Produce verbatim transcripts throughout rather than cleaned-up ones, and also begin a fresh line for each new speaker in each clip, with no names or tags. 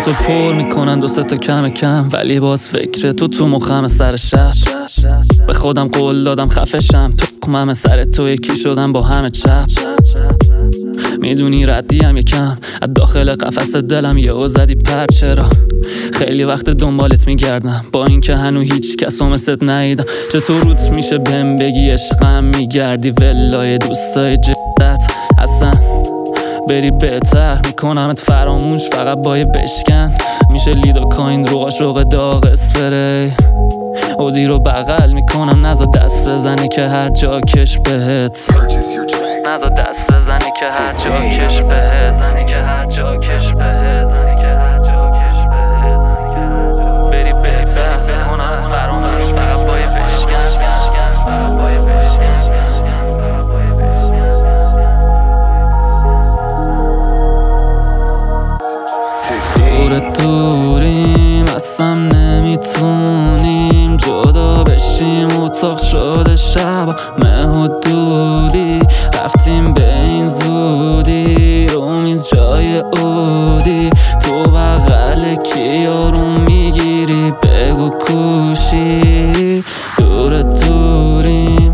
دستاتو پر میکنن دو سه تا کم کم، ولی باز فکر تو تو مخم سر شب. به خودم قول دادم خفشم، تخمم سر تو یکی شدم با همه چپ. میدونی ردیم یکم از داخل قفس دلم یهو زدی پر. چرا خیلی وقت دنبالت میگردم با اینکه هنو هیچ کسو مثلت ندیدم. چطور روت میشه بهم بگی عشقم میگردی ولای دوستای جدت؟ اصلا بری بهتر میکنمت فراموش فقط با یه بشکن. میشه لید و کاین رو قاشق داغ اسپری اودی رو بغل میکنم، نزا دست بزنی که هر جا کش بهت. نزا دست بزنی که هر جا کش بهت. که هر جا کش بهت. بری بهتر میکنمت فراموش فقط با یه بشکن. دور دوریم اصلا نمیتونیم جدا بشیم، اتاق شده شب مه و دودی، رفتیم به این زودی رو میز جای اودی، تو بغل کیا رو میگیری بگو کوشی. دور دوریم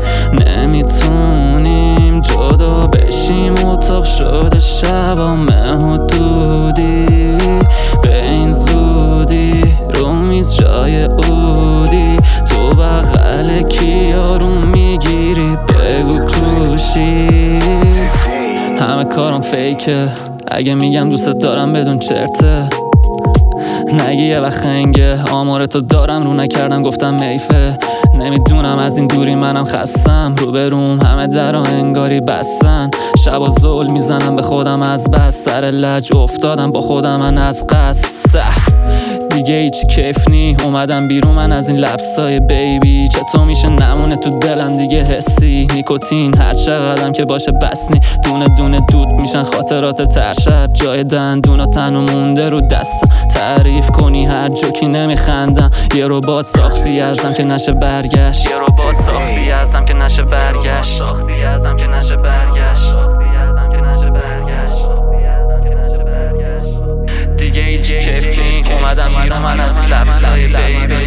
نمیتونیم جدا بشیم، اتاق شده شب مه و دودی، به این زودی رو میز جای اودی، تو بغل کیا رو میگیری بگو کوشی. همه کارم فیکه، اگه میگم دوست دارم بدون چرته، نگی یه وقت خنگه. آمارتو دارم رو نکردم گفتم میفه. نمیدونم از این دوری منم خستم، رو بروم همه در انگاری بستن. شب و زول میزنم به خودم از بس، سر لج افتادم با خودم من از قصد. دیگه هیچی کیف نی اومدم بیرون من از این لبسای بیبی. چطور میشه نمونه تو دلم دیگه حسی؟ نیکوتین هر چقدرم که باشه بس نی، دونه دونه دود میشن خاطرات ترشب. جای دندونا تنو مونده رو دستم، تعریف کنی هر جوکی نمیخندم. یه ربات ساختی ازم که نشه برگشت. یه ربات ساختی ازم که نشه برگشت. ساختی ازم که نشه برگشت. دیگه هیچ کیف نی اومدم بیرون من از این لبسای بیبی.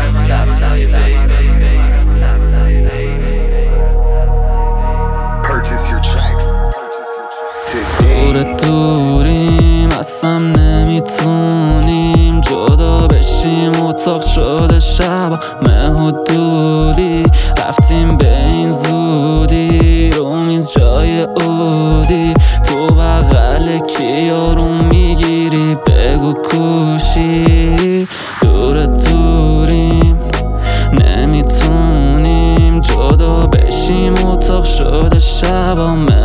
دور دوریم اصلا نمیتونیم جدا بشیم، اتاق شده شب مه و دودی، رفتیم به این زودی رو میز جای اودی، تو بغل کیا رو میگیری بگو کوشی. دور دوریم نمیتونیم جدا بشیم، اتاق شده شب